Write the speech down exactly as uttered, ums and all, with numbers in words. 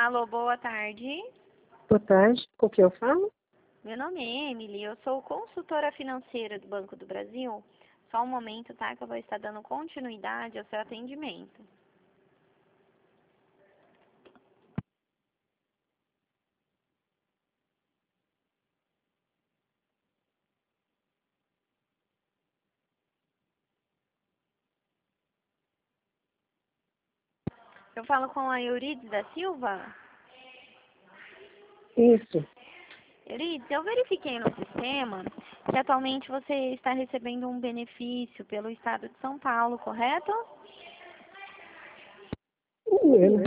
Alô, boa tarde. Boa tarde, com quem eu falo? Meu nome é Emily, eu sou consultora financeira do Banco do Brasil. Só um momento, tá? Que eu vou estar dando continuidade ao seu atendimento. Eu falo com a Eurides da Silva. Isso. Eurides, eu verifiquei no sistema que atualmente você está recebendo um benefício pelo Estado de São Paulo, correto? Eu